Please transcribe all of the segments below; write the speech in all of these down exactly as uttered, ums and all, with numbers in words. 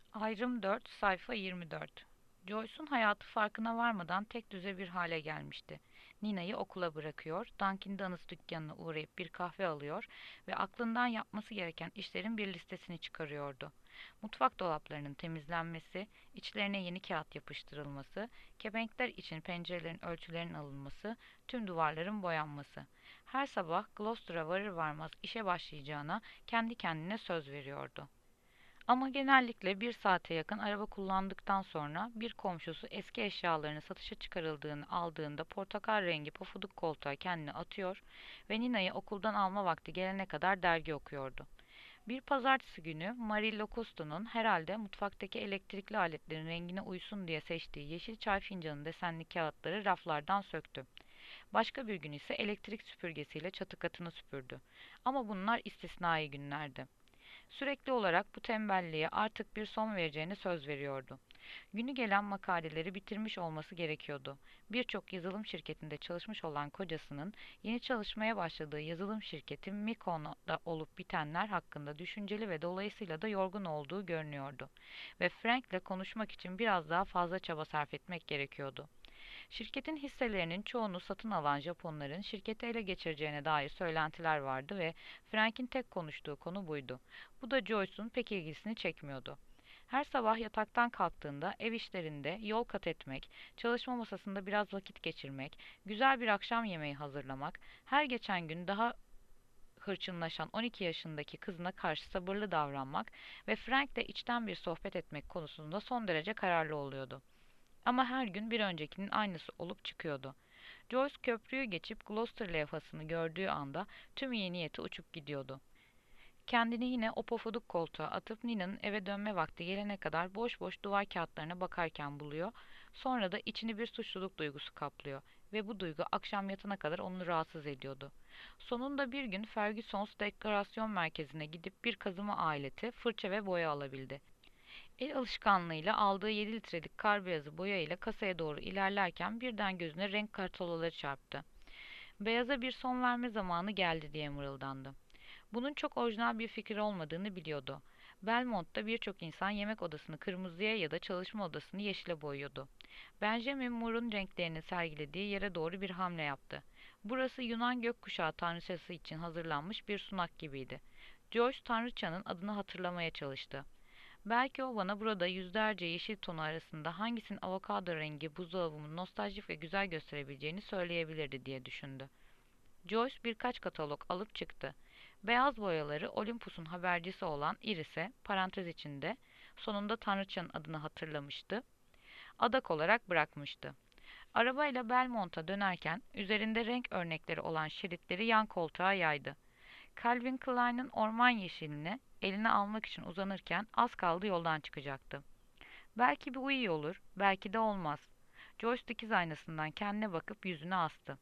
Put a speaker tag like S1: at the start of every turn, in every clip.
S1: Ayrım dört, sayfa yirmi dört. Joyce'un hayatı farkına varmadan tek düze bir hale gelmişti. Nina'yı okula bırakıyor, Dunkin' Donuts dükkanına uğrayıp bir kahve alıyor ve aklından yapması gereken işlerin bir listesini çıkarıyordu. Mutfak dolaplarının temizlenmesi, içlerine yeni kağıt yapıştırılması, kepenkler için pencerelerin ölçülerinin alınması, tüm duvarların boyanması. Her sabah Gloucester'a varır varmaz işe başlayacağına kendi kendine söz veriyordu. Ama genellikle bir saate yakın araba kullandıktan sonra bir komşusu eski eşyalarını satışa çıkarıldığını aldığında portakal rengi pofuduk koltuğa kendini atıyor ve Nina'yı okuldan alma vakti gelene kadar dergi okuyordu. Bir pazartesi günü Marie Locusto'nun herhalde mutfaktaki elektrikli aletlerin rengine uysun diye seçtiği yeşil çay fincanı desenli kağıtları raflardan söktü. Başka bir gün ise elektrik süpürgesiyle çatı katını süpürdü. Ama bunlar istisnai günlerdi. Sürekli olarak bu tembelliğe artık bir son vereceğine söz veriyordu. Günü gelen makaleleri bitirmiş olması gerekiyordu. Birçok yazılım şirketinde çalışmış olan kocasının yeni çalışmaya başladığı yazılım şirketi Mikon'da olup bitenler hakkında düşünceli ve dolayısıyla da yorgun olduğu görünüyordu. Ve Frank'le konuşmak için biraz daha fazla çaba sarf etmek gerekiyordu. Şirketin hisselerinin çoğunu satın alan Japonların şirketi ele geçireceğine dair söylentiler vardı ve Frank'in tek konuştuğu konu buydu. Bu da Joyce'un pek ilgisini çekmiyordu. Her sabah yataktan kalktığında ev işlerinde yol kat etmek, çalışma masasında biraz vakit geçirmek, güzel bir akşam yemeği hazırlamak, her geçen gün daha hırçınlaşan on iki yaşındaki kızına karşı sabırlı davranmak ve Frank'le içten bir sohbet etmek konusunda son derece kararlı oluyordu. Ama her gün bir öncekinin aynısı olup çıkıyordu. Joyce köprüyü geçip Gloucester levhasını gördüğü anda tüm iyi niyeti uçup gidiyordu. Kendini yine o pofuduk koltuğa atıp Nina'nın eve dönme vakti gelene kadar boş boş duvar kağıtlarına bakarken buluyor, sonra da içini bir suçluluk duygusu kaplıyor ve bu duygu akşam yatana kadar onu rahatsız ediyordu. Sonunda bir gün Ferguson's Dekorasyon Merkezi'ne gidip bir kazıma aleti, fırça ve boya alabildi. El alışkanlığıyla aldığı yedi litrelik kar beyazı boya ile kasaya doğru ilerlerken birden gözüne renk kartolaları çarptı. Beyaza bir son verme zamanı geldi diye mırıldandı. Bunun çok orijinal bir fikir olmadığını biliyordu. Belmont'ta birçok insan yemek odasını kırmızıya ya da çalışma odasını yeşile boyuyordu. Benjamin Moore'un renklerini sergilediği yere doğru bir hamle yaptı. Burası Yunan gökkuşağı tanrıçası için hazırlanmış bir sunak gibiydi. Joyce tanrıçanın adını hatırlamaya çalıştı. Belki o bana burada yüzlerce yeşil tonu arasında hangisinin avokado rengi buzdolabımı nostaljik ve güzel gösterebileceğini söyleyebilirdi diye düşündü. Joyce birkaç katalog alıp çıktı. Beyaz boyaları Olympus'un habercisi olan Iris'e parantez içinde sonunda tanrıçanın adını hatırlamıştı. Adak olarak bırakmıştı. Arabayla Belmont'a dönerken üzerinde renk örnekleri olan şeritleri yan koltuğa yaydı. Calvin Klein'in orman yeşilini eline almak için uzanırken az kaldı yoldan çıkacaktı. Belki bu iyi olur, belki de olmaz. Joyce dikiz aynasından kendine bakıp yüzüne astı.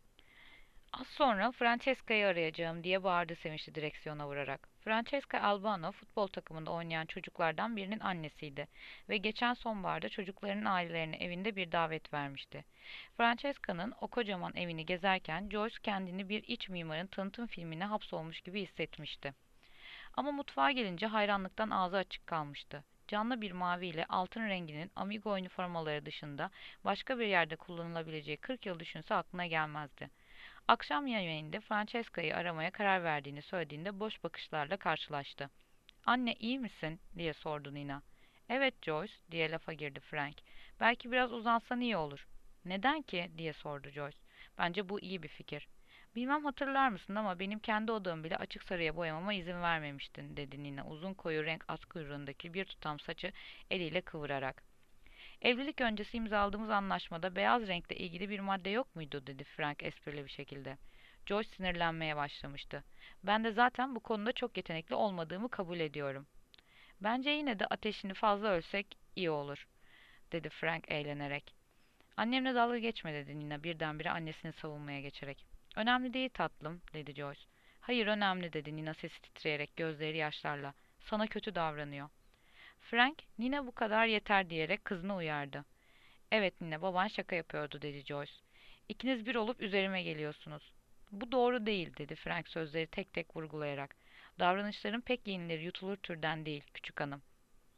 S1: Az sonra Francesca'yı arayacağım diye bağırdı sevinçli direksiyona vurarak. Francesca Albano futbol takımında oynayan çocuklardan birinin annesiydi ve geçen sonbaharda çocuklarının ailelerine evinde bir davet vermişti. Francesca'nın o kocaman evini gezerken Joyce kendini bir iç mimarın tanıtım filmine hapsolmuş gibi hissetmişti. Ama mutfağa gelince hayranlıktan ağzı açık kalmıştı. Canlı bir mavi ile altın renginin amigo üniformaları dışında başka bir yerde kullanılabileceği kırk yıl düşünse aklına gelmezdi. Akşam yemeğinde Francesca'yı aramaya karar verdiğini söylediğinde boş bakışlarla karşılaştı. "Anne iyi misin?" diye sordu Nina. "Evet Joyce," diye lafa girdi Frank. "Belki biraz uzansan iyi olur." "Neden ki?" diye sordu Joyce. "Bence bu iyi bir fikir." "Bilmem hatırlar mısın ama benim kendi odamı bile açık sarıya boyamama izin vermemiştin," dedi Nina uzun koyu renk at kuyruğundaki bir tutam saçı eliyle kıvırarak. "Evlilik öncesi imzaladığımız anlaşmada beyaz renkle ilgili bir madde yok muydu?" dedi Frank esprili bir şekilde. Joyce sinirlenmeye başlamıştı. "Ben de zaten bu konuda çok yetenekli olmadığımı kabul ediyorum." "Bence yine de ateşini fazla ölsek iyi olur," dedi Frank eğlenerek. "Annemle dalga geçme," dedi Nina birdenbire annesini savunmaya geçerek. "Önemli değil tatlım," dedi Joyce. "Hayır önemli," dedi Nina sesi titreyerek gözleri yaşlarla. "Sana kötü davranıyor." Frank, "Nina bu kadar yeter," diyerek kızını uyardı. "Evet Nina, baban şaka yapıyordu," dedi Joyce. "İkiniz bir olup üzerime geliyorsunuz." "Bu doğru değil," dedi Frank sözleri tek tek vurgulayarak. "Davranışların pek yenilir yutulur türden değil, küçük hanım."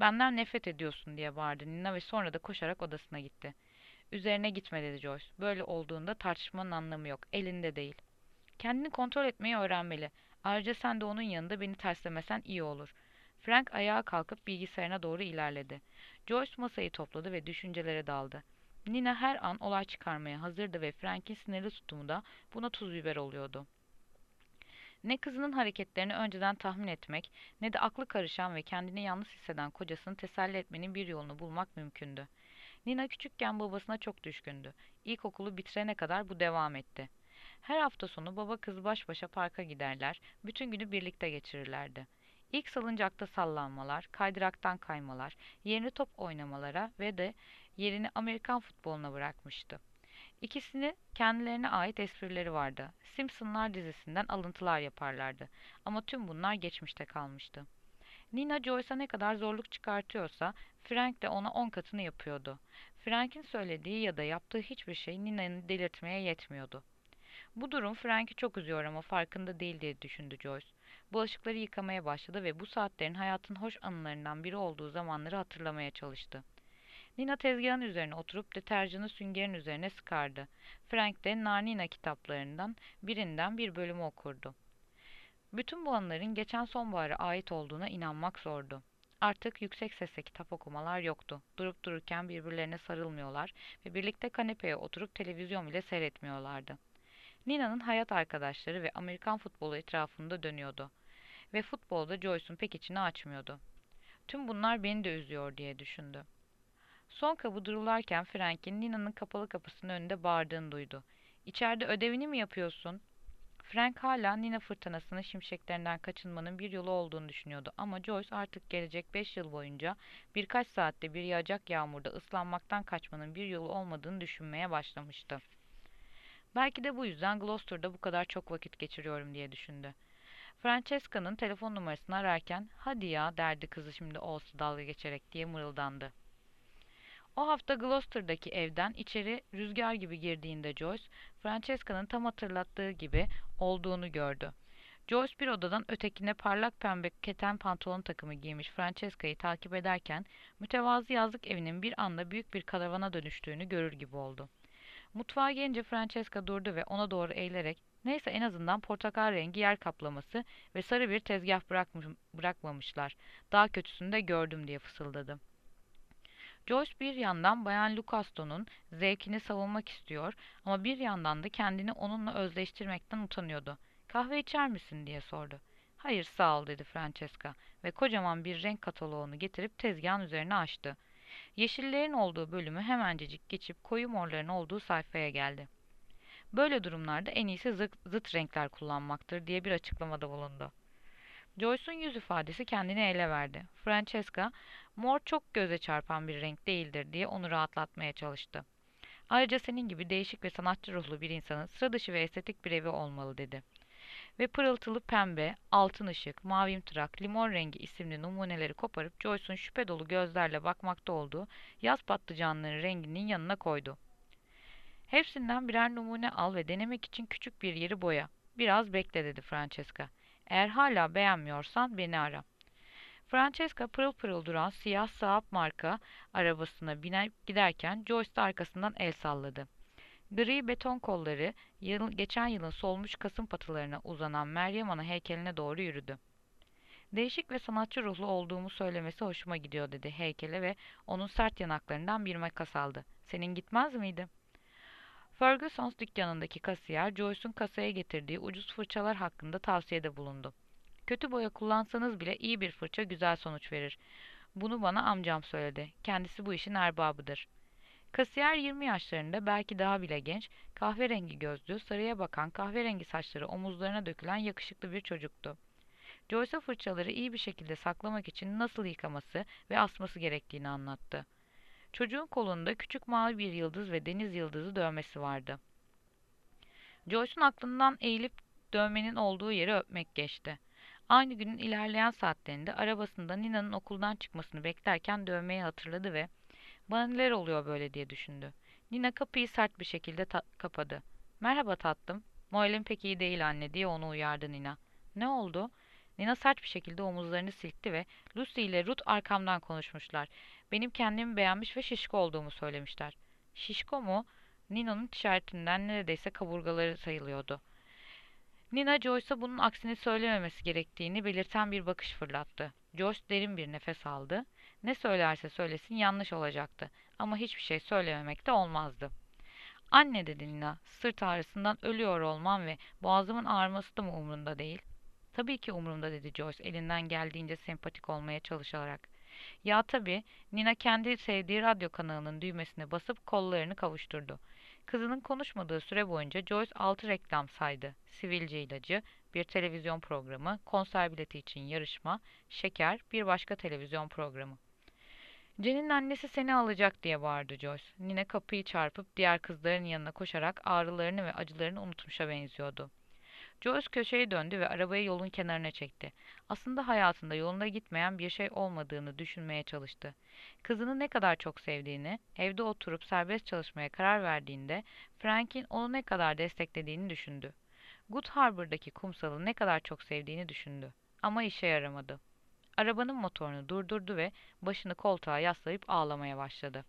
S1: "Benden nefret ediyorsun," diye bağırdı Nina ve sonra da koşarak odasına gitti. "Üzerine gitme," dedi Joyce. "Böyle olduğunda tartışmanın anlamı yok. Elinde değil. Kendini kontrol etmeyi öğrenmeli. Ayrıca sen de onun yanında beni terslemesen iyi olur." Frank ayağa kalkıp bilgisayarına doğru ilerledi. Joyce masayı topladı ve düşüncelere daldı. Nina her an olay çıkarmaya hazırdı ve Frank'in sinirli tutumu da buna tuz biber oluyordu. Ne kızının hareketlerini önceden tahmin etmek, ne de aklı karışan ve kendini yalnız hisseden kocasını teselli etmenin bir yolunu bulmak mümkündü. Nina küçükken babasına çok düşkündü. İlkokulu bitirene kadar bu devam etti. Her hafta sonu baba kız baş başa parka giderler, bütün günü birlikte geçirirlerdi. İlk salıncakta sallanmalar, kaydıraktan kaymalar, yerini top oynamalara ve de yerini Amerikan futboluna bırakmıştı. İkisinin kendilerine ait esprileri vardı. Simpsonlar dizisinden alıntılar yaparlardı. Ama tüm bunlar geçmişte kalmıştı. Nina Joyce'a ne kadar zorluk çıkartıyorsa, Frank de ona on katını yapıyordu. Frank'in söylediği ya da yaptığı hiçbir şey Nina'nı delirtmeye yetmiyordu. Bu durum Frank'i çok üzüyor ama farkında değil diye düşündü Joyce. Bulaşıkları yıkamaya başladı ve bu saatlerin hayatın hoş anılarından biri olduğu zamanları hatırlamaya çalıştı. Nina tezgahın üzerine oturup deterjanı süngerin üzerine sıkardı. Frank de Narnina kitaplarından birinden bir bölümü okurdu. Bütün bu anıların geçen sonbahara ait olduğuna inanmak zordu. Artık yüksek sesle kitap okumalar yoktu. Durup dururken birbirlerine sarılmıyorlar ve birlikte kanepeye oturup televizyon bile seyretmiyorlardı. Nina'nın hayat arkadaşları ve Amerikan futbolu etrafında dönüyordu. Ve futbolda Joyce'un pek içini açmıyordu. Tüm bunlar beni de üzüyor diye düşündü. Son kabı durularken Frank'in Nina'nın kapalı kapısının önünde bağırdığını duydu. "İçeride ödevini mi yapıyorsun?" Frank hala Nina fırtınasının şimşeklerinden kaçınmanın bir yolu olduğunu düşünüyordu ama Joyce artık gelecek beş yıl boyunca birkaç saatte bir yağacak yağmurda ıslanmaktan kaçmanın bir yolu olmadığını düşünmeye başlamıştı. Belki de bu yüzden Gloucester'da bu kadar çok vakit geçiriyorum diye düşündü. Francesca'nın telefon numarasını ararken "Hadi ya," derdi kızı şimdi olsa dalga geçerek diye mırıldandı. O hafta Gloucester'daki evden içeri rüzgar gibi girdiğinde Joyce, Francesca'nın tam hatırlattığı gibi olduğunu gördü. Joyce bir odadan ötekine parlak pembe keten pantolon takımı giymiş Francesca'yı takip ederken mütevazı yazlık evinin bir anda büyük bir karavana dönüştüğünü görür gibi oldu. Mutfağa gelince Francesca durdu ve ona doğru eğilerek "Neyse, en azından portakal rengi yer kaplaması ve sarı bir tezgah bırakmış, bırakmamışlar. Daha kötüsünü de gördüm," diye fısıldadı. Joyce bir yandan Bayan Lucaston'un zevkini savunmak istiyor ama bir yandan da kendini onunla özdeştirmekten utanıyordu. "Kahve içer misin?" diye sordu. "Hayır, sağ ol," dedi Francesca ve kocaman bir renk kataloğunu getirip tezgahın üzerine açtı. Yeşillerin olduğu bölümü hemencecik geçip koyu morların olduğu sayfaya geldi. "Böyle durumlarda en iyisi zıt, zıt renkler kullanmaktır," diye bir açıklamada bulundu. Joyce'un yüz ifadesi kendini ele verdi. Francesca, "Mor çok göze çarpan bir renk değildir," diye onu rahatlatmaya çalıştı. "Ayrıca senin gibi değişik ve sanatçı ruhlu bir insanın sıra dışı ve estetik bir evi olmalı," dedi. Ve pırıltılı pembe, altın ışık, mavimtırak, limon rengi isimli numuneleri koparıp Joyce'un şüphe dolu gözlerle bakmakta olduğu yaz patlıcanları renginin yanına koydu. "Hepsinden birer numune al ve denemek için küçük bir yeri boya. Biraz bekle," dedi Francesca. "Eğer hala beğenmiyorsan beni ara." Francesca pırıl pırıl duran siyah Saab marka arabasına binip giderken Joyce de arkasından el salladı. Gri beton kolları yıl, geçen yılın solmuş kasım patılarına uzanan Meryem Ana heykeline doğru yürüdü. "Değişik ve sanatçı ruhlu olduğumu söylemesi hoşuma gidiyor," dedi heykele ve onun sert yanaklarından bir makas aldı. "Senin gitmez miydi?" Ferguson's dükkanındaki kasiyer, Joyce'un kasaya getirdiği ucuz fırçalar hakkında tavsiyede bulundu. "Kötü boya kullansanız bile iyi bir fırça güzel sonuç verir. Bunu bana amcam söyledi. Kendisi bu işin erbabıdır." Kasiyer yirmi yaşlarında, belki daha bile genç, kahverengi gözlü, sarıya bakan, kahverengi saçları omuzlarına dökülen yakışıklı bir çocuktu. Joyce'a fırçaları iyi bir şekilde saklamak için nasıl yıkaması ve asması gerektiğini anlattı. Çocuğun kolunda küçük mavi bir yıldız ve deniz yıldızı dövmesi vardı. Joyce'un aklından eğilip dövmenin olduğu yeri öpmek geçti. Aynı günün ilerleyen saatlerinde arabasında Nina'nın okuldan çıkmasını beklerken dövmeyi hatırladı ve "Bana neler oluyor böyle?" diye düşündü. Nina kapıyı sert bir şekilde ta- kapadı. "Merhaba tatlım. Moralim pek iyi değil anne," diye onu uyardı Nina. "Ne oldu?" Nina sert bir şekilde omuzlarını silkti ve Lucy ile Ruth arkamdan konuşmuşlar. Benim kendimi beğenmiş ve şişko olduğumu söylemişler. Şişko mu? Nina'nın işaretinden neredeyse kaburgaları sayılıyordu. Nina Joyce'a bunun aksini söylememesi gerektiğini belirten bir bakış fırlattı. Joyce derin bir nefes aldı. Ne söylerse söylesin yanlış olacaktı ama hiçbir şey söylememek de olmazdı. Anne dedi Nina, sırt ağrısından ölüyor olmam ve boğazımın ağrıması da mı umrunda değil? Tabii ki umurumda dedi Joyce elinden geldiğince sempatik olmaya çalışarak. Ya tabii, Nina kendi sevdiği radyo kanalının düğmesine basıp kollarını kavuşturdu. Kızının konuşmadığı süre boyunca Joyce altı reklam saydı. Sivilce ilacı, bir televizyon programı, konser bileti için yarışma, şeker, bir başka televizyon programı. Jen'in annesi seni alacak diye bağırdı Joyce. Nina kapıyı çarpıp diğer kızların yanına koşarak ağrılarını ve acılarını unutmuşa benziyordu. Joyce köşeye döndü ve arabayı yolun kenarına çekti. Aslında hayatında yolunda gitmeyen bir şey olmadığını düşünmeye çalıştı. Kızını ne kadar çok sevdiğini, evde oturup serbest çalışmaya karar verdiğinde Frank'in onu ne kadar desteklediğini düşündü. Good Harbor'daki kumsalı ne kadar çok sevdiğini düşündü. Ama işe yaramadı. Arabanın motorunu durdurdu ve başını koltuğa yaslayıp ağlamaya başladı.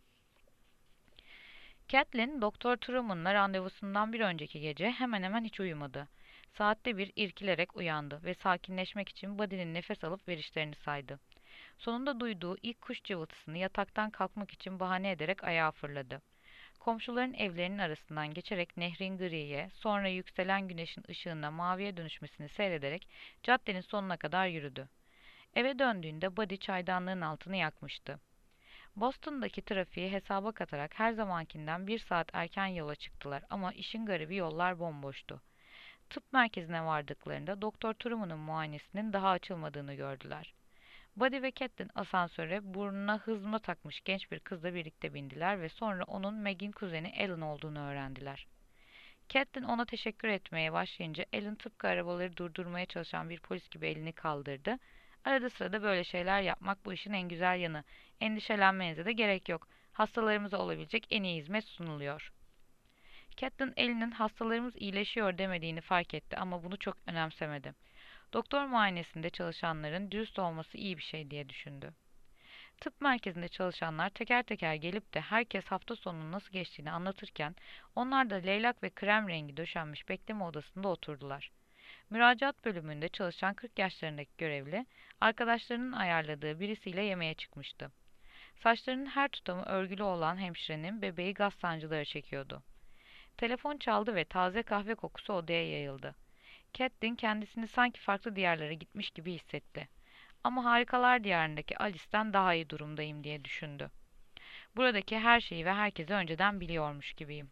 S1: Catelyn, Doktor Truman'la randevusundan bir önceki gece hemen hemen hiç uyumadı. Saatte bir irkilerek uyandı ve sakinleşmek için Buddy'nin nefes alıp verişlerini saydı. Sonunda duyduğu ilk kuş cıvıltısını yataktan kalkmak için bahane ederek ayağa fırladı. Komşuların evlerinin arasından geçerek nehrin griye, sonra yükselen güneşin ışığına maviye dönüşmesini seyrederek caddenin sonuna kadar yürüdü. Eve döndüğünde Buddy çaydanlığın altını yakmıştı. Boston'daki trafiği hesaba katarak her zamankinden bir saat erken yola çıktılar ama işin garibi yollar bomboştu. Tıp merkezine vardıklarında Doktor Truman'ın muayenesinin daha açılmadığını gördüler. Buddy ve Catelyn asansöre burnuna hızma takmış genç bir kızla birlikte bindiler ve sonra onun Meg'in kuzeni Alan olduğunu öğrendiler. Catelyn ona teşekkür etmeye başlayınca Alan tıpkı arabaları durdurmaya çalışan bir polis gibi elini kaldırdı. Arada sırada böyle şeyler yapmak bu işin en güzel yanı. Endişelenmenize de gerek yok. Hastalarımıza olabilecek en iyi hizmet sunuluyor. Catelyn Alan'ın hastalarımız iyileşiyor demediğini fark etti ama bunu çok önemsemedi. Doktor muayenesinde çalışanların dürüst olması iyi bir şey diye düşündü. Tıp merkezinde çalışanlar teker teker gelip de herkes hafta sonunun nasıl geçtiğini anlatırken onlar da leylak ve krem rengi döşenmiş bekleme odasında oturdular. Müracaat bölümünde çalışan kırk yaşlarındaki görevli, arkadaşlarının ayarladığı birisiyle yemeğe çıkmıştı. Saçlarının her tutamı örgülü olan hemşirenin bebeği gaz sancıları çekiyordu. Telefon çaldı ve taze kahve kokusu odaya yayıldı. Catelyn kendisini sanki farklı diyarlara gitmiş gibi hissetti. Ama Harikalar Diyarı'ndaki Alice'den daha iyi durumdayım diye düşündü. Buradaki her şeyi ve herkesi önceden biliyormuş gibiyim.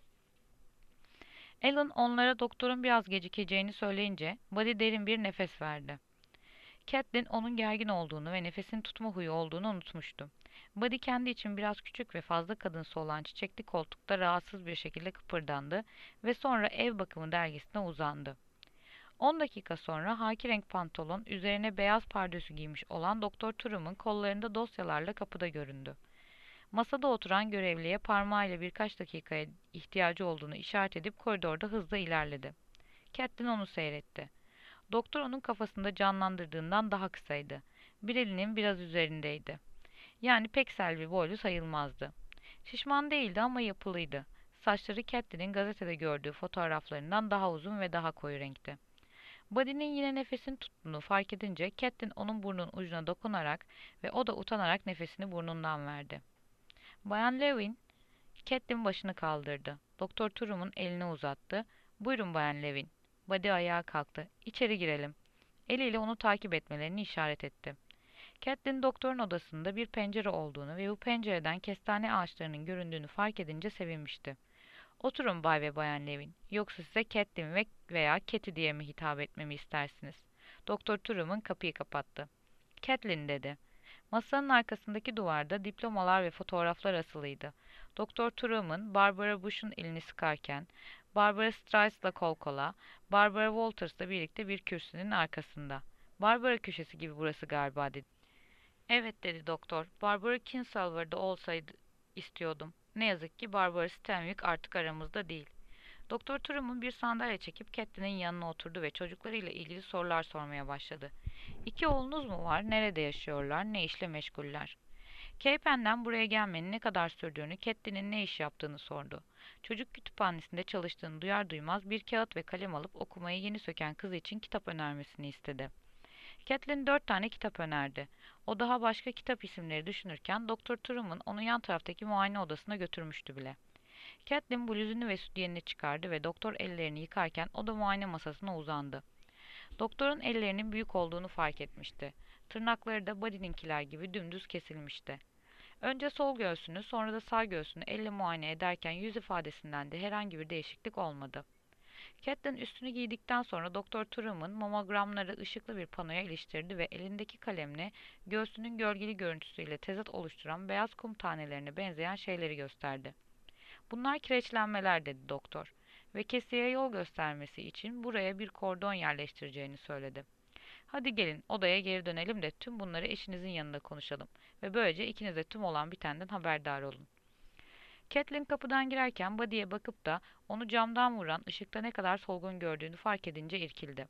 S1: Alan onlara doktorun biraz gecikeceğini söyleyince Buddy derin bir nefes verdi. Catelyn onun gergin olduğunu ve nefesini tutma huyu olduğunu unutmuştu. Buddy kendi için biraz küçük ve fazla kadınsı olan çiçekli koltukta rahatsız bir şekilde kıpırdandı ve sonra Ev Bakımı dergisine uzandı. On dakika sonra haki renk pantolon, üzerine beyaz pardösü giymiş olan Doktor Truman kollarında dosyalarla kapıda göründü. Masada oturan görevliye parmağıyla birkaç dakikaya ihtiyacı olduğunu işaret edip koridorda hızla ilerledi. Catelyn onu seyretti. Doktor onun kafasında canlandırdığından daha kısaydı. Bir elinin biraz üzerindeydi. Yani pek selvi boylu sayılmazdı. Şişman değildi ama yapılıydı. Saçları Catelyn'in gazetede gördüğü fotoğraflarından daha uzun ve daha koyu renkti. Buddy'nin yine nefesini tuttuğunu fark edince Catelyn onun burnunun ucuna dokunarak ve o da utanarak nefesini burnundan verdi. Bayan Levin, Catelyn başını kaldırdı. Doktor Truman elini uzattı. Buyurun Bayan Levin. Buddy ayağa kalktı. İçeri girelim. Eliyle onu takip etmelerini işaret etti. Catelyn doktorun odasında bir pencere olduğunu ve bu pencereden kestane ağaçlarının göründüğünü fark edince sevinmişti. Oturun Bay ve Bayan Levin. Yoksa size Catelyn ve veya Cathy diye mi hitap etmemi istersiniz? Doktor Truman kapıyı kapattı. Catelyn dedi. Masanın arkasındaki duvarda diplomalar ve fotoğraflar asılıydı. Doktor Truman, Barbara Bush'un elini sıkarken, Barbara Streisand'la kol kola, Barbara Walters'la birlikte bir kürsünün arkasında. Barbara köşesi gibi burası galiba dedi. Evet dedi doktor. Barbara Kinselver'da olsaydı istiyordum. Ne yazık ki Barbara Stanwyck artık aramızda değil. Doktor Truman bir sandalye çekip Catelyn'in yanına oturdu ve çocuklarıyla ilgili sorular sormaya başladı. İki oğlunuz mu var? Nerede yaşıyorlar? Ne işle meşguller? Keypen'den buraya gelmenin ne kadar sürdüğünü, Catelyn'in ne iş yaptığını sordu. Çocuk kütüphanesinde çalıştığını duyar duymaz bir kağıt ve kalem alıp okumayı yeni söken kızı için kitap önermesini istedi. Catelyn dört tane kitap önerdi. O daha başka kitap isimleri düşünürken Doktor Truman onu yan taraftaki muayene odasına götürmüştü bile. Catelyn bluzunu ve sütyenini çıkardı ve doktor ellerini yıkarken o da muayene masasına uzandı. Doktorun ellerinin büyük olduğunu fark etmişti. Tırnakları da Buddy'ninkiler gibi dümdüz kesilmişti. Önce sol göğsünü, sonra da sağ göğsünü elle muayene ederken yüz ifadesinden de herhangi bir değişiklik olmadı. Catelyn üstünü giydikten sonra Doktor Truman mamogramları ışıklı bir panoya iliştirdi ve elindeki kalemle göğsünün gölgeli görüntüsüyle tezat oluşturan beyaz kum tanelerine benzeyen şeyleri gösterdi. Bunlar kireçlenmeler dedi doktor ve kesiye yol göstermesi için buraya bir kordon yerleştireceğini söyledi. Hadi gelin odaya geri dönelim de tüm bunları eşinizin yanında konuşalım ve böylece ikiniz de tüm olan bitenden haberdar olun. Catelyn kapıdan girerken Buddy'ye bakıp da onu camdan vuran ışıkta ne kadar solgun gördüğünü fark edince irkildi.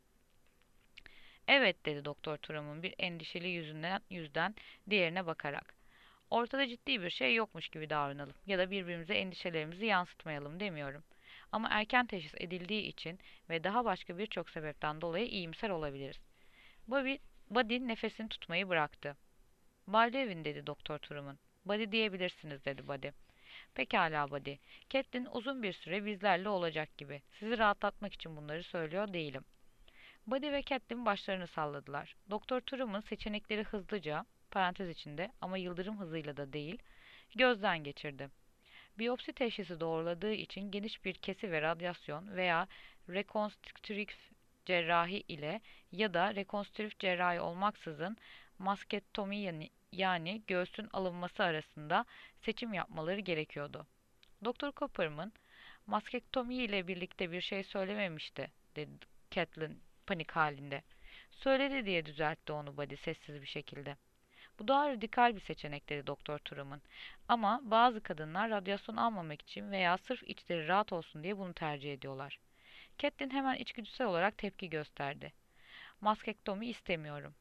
S1: Evet dedi Doktor Truman bir endişeli yüzünden, yüzden diğerine bakarak. Ortada ciddi bir şey yokmuş gibi davranalım ya da birbirimize endişelerimizi yansıtmayalım demiyorum. Ama erken teşhis edildiği için ve daha başka birçok sebepten dolayı iyimser olabiliriz. Bobby, Buddy nefesini tutmayı bıraktı. Baldwin dedi Doktor Truman. Buddy diyebilirsiniz dedi Buddy. Pekala Buddy. Catelyn uzun bir süre bizlerle olacak gibi. Sizi rahatlatmak için bunları söylüyor değilim. Buddy ve Catelyn başlarını salladılar. Doktor Truman seçenekleri hızlıca, parantez içinde ama yıldırım hızıyla da değil, gözden geçirdi. Biyopsi teşhisi doğruladığı için geniş bir kesi ve radyasyon veya rekonstrüktif cerrahi ile ya da rekonstrüktif cerrahi olmaksızın maskektomi yani, yani göğsün alınması arasında seçim yapmaları gerekiyordu. Doktor Copperman, maskektomi ile birlikte bir şey söylememişti, dedi Catelyn panik halinde. Söyledi diye düzeltti onu Buddy sessiz bir şekilde. Bu daha radikal bir seçenek dedi Doktor Truman. Ama bazı kadınlar radyasyon almamak için veya sırf içleri rahat olsun diye bunu tercih ediyorlar. Catelyn hemen içgüdüsel olarak tepki gösterdi. Maskektomi istemiyorum.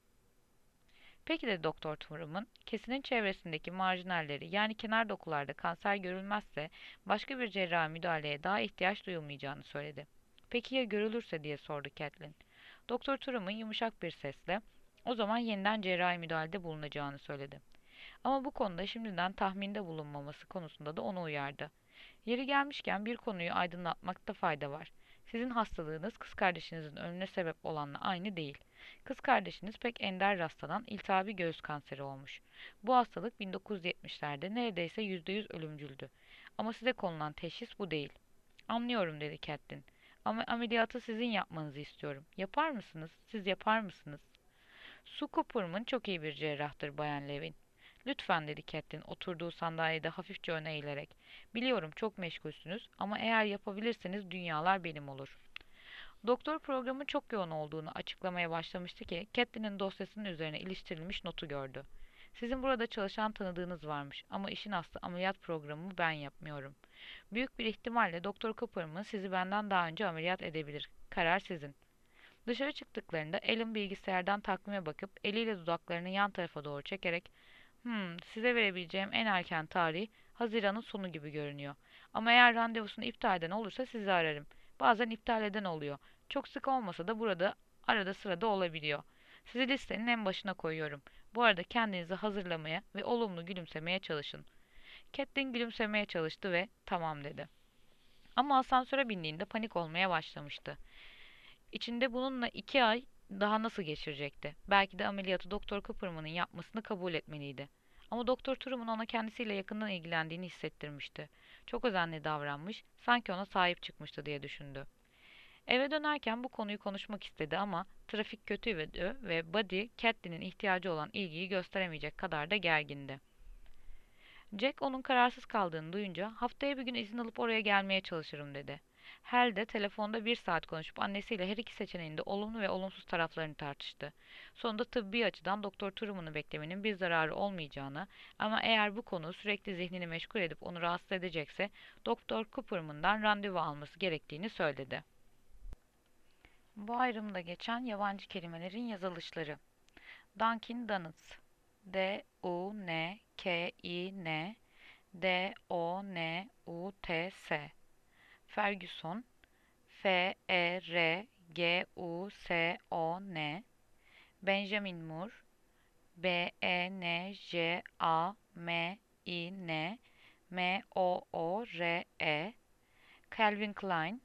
S1: Peki dedi Doktor Truman, kesinin çevresindeki marjinalleri yani kenar dokularda kanser görülmezse başka bir cerrahi müdahaleye daha ihtiyaç duyulmayacağını söyledi. Peki ya görülürse diye sordu Catelyn. Doktor Truman yumuşak bir sesle o zaman yeniden cerrahi müdahalede bulunacağını söyledi. Ama bu konuda şimdiden tahminde bulunmaması konusunda da onu uyardı. Yeri gelmişken bir konuyu aydınlatmakta fayda var. Sizin hastalığınız kız kardeşinizin ölümüne sebep olanla aynı değil. Kız kardeşiniz pek ender rastlanan iltihabi göğüs kanseri olmuş. Bu hastalık bin dokuz yüz yetmişlerde neredeyse yüzde yüz ölümcüldü. Ama size konulan teşhis bu değil. Anlıyorum dedi Catelyn. Ama ameliyatı sizin yapmanızı istiyorum. Yapar mısınız? Siz yapar mısınız? Sue Cooperman çok iyi bir cerrahtır Bayan Levin. Lütfen dedi Catelyn oturduğu sandalyede hafifçe öne eğilerek. Biliyorum çok meşgulsünüz ama eğer yapabilirseniz dünyalar benim olur. Doktor programın çok yoğun olduğunu açıklamaya başlamıştı ki Catelyn'in dosyasının üzerine iliştirilmiş notu gördü. Sizin burada çalışan tanıdığınız varmış ama işin aslı ameliyat programımı ben yapmıyorum. Büyük bir ihtimalle Doktor Cooperman sizi benden daha önce ameliyat edebilir. Karar sizin. Dışarı çıktıklarında Alan bilgisayardan takvime bakıp eliyle dudaklarını yan tarafa doğru çekerek "Hmm, size verebileceğim en erken tarih Haziran'ın sonu gibi görünüyor. Ama eğer randevusunu iptal eden olursa sizi ararım. Bazen iptal eden oluyor. Çok sık olmasa da burada arada sırada olabiliyor. Sizi listenin en başına koyuyorum. Bu arada kendinizi hazırlamaya ve olumlu gülümsemeye çalışın." Catelyn gülümsemeye çalıştı ve "Tamam" dedi. Ama asansöre bindiğinde panik olmaya başlamıştı. İçinde bununla iki ay daha nasıl geçirecekti? Belki de ameliyatı Doktor Cooperman'ın yapmasını kabul etmeliydi. Ama Doktor Truman ona kendisiyle yakından ilgilendiğini hissettirmişti. Çok özenli davranmış, sanki ona sahip çıkmıştı diye düşündü. Eve dönerken bu konuyu konuşmak istedi ama trafik kötüydü ve Buddy, Catelyn'in ihtiyacı olan ilgiyi gösteremeyecek kadar da gergindi. Jack onun kararsız kaldığını duyunca haftaya bir gün izin alıp oraya gelmeye çalışırım dedi. Hal de telefonda bir saat konuşup annesiyle her iki seçeneğin de olumlu ve olumsuz taraflarını tartıştı. Sonunda tıbbi açıdan Doktor Truman'ı beklemenin bir zararı olmayacağını ama eğer bu konu sürekli zihnini meşgul edip onu rahatsız edecekse Doktor Cooperman'dan randevu alması gerektiğini söyledi. Bu ayrımda geçen yabancı kelimelerin yazılışları: Dunkin Donuts, D-U-N-K-I-N, D-O-N-U-T-S. Ferguson, F-E-R-G-U-S-O-N. Benjamin Moore, B-E-N-J-A-M-I-N, M-O-O-R-E. Calvin Klein,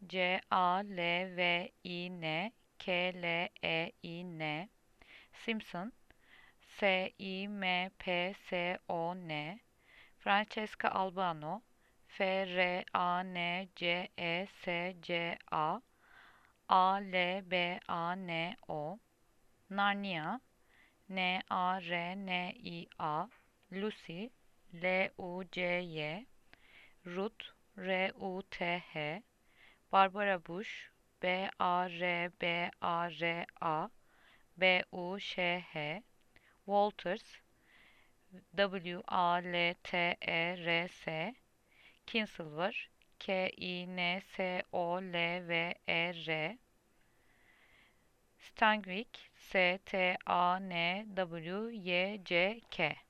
S1: C-A-L-V-I-N, K-L-E-I-N. Simpson, S-I-M-P-S-O-N. Francesca Albano, F-R-A-N-C-E-S-C-A, A-L-B-A-N-O. Narnia, N-A-R-N-I-A. Lucy, L-U-C-Y. Ruth, R-U-T-H. Barbara Bush, B-A-R-B-A-R-A. B-U-Ş-H. Walters, W-A-L-T-E-R-S. Kinsilver, K-I-N-S-O-L-V-E-R. Stanwyck, S-T-A-N-W-Y-C-K.